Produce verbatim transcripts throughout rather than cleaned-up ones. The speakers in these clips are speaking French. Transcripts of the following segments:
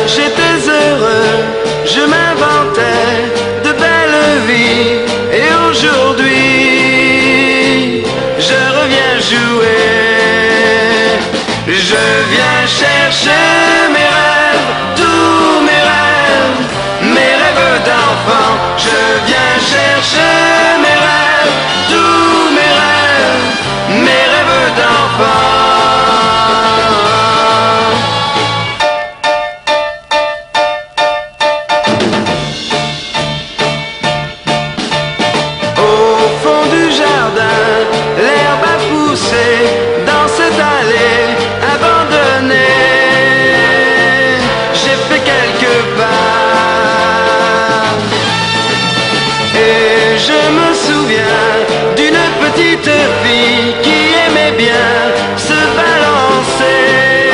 j'étais heureux, je m'inventais de belles vies. Et aujourd'hui, je reviens jouer. Je viens chercher mes rêves, tous mes rêves, mes rêves d'enfant. Je viens chercher mes rêves, tous mes rêves, mes rêves d'enfant. L'herbe a poussé dans cette allée abandonnée. J'ai fait quelques pas et je me souviens d'une petite fille qui aimait bien se balancer,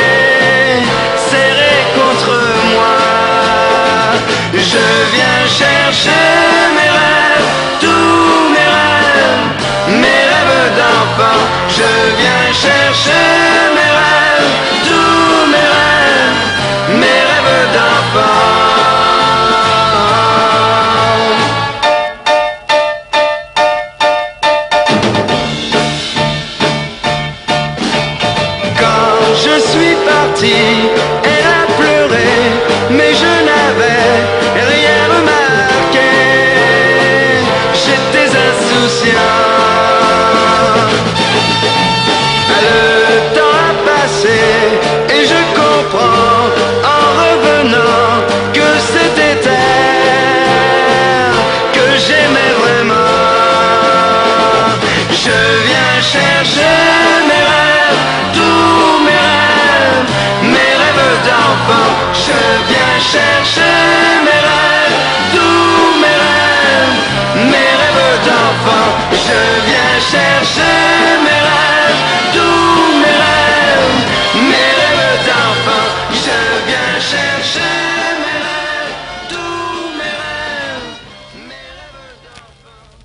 serrée contre moi. Je viens chercher mes rêves, tous mes rêves, mes rêves d'enfant. Je viens chercher mes rêves, tous mes rêves, mes rêves d'enfant. Quand je suis parti, elle a pleuré, mais je n'avais rien remarqué. J'étais insouciant. Le temps a passé et je comprends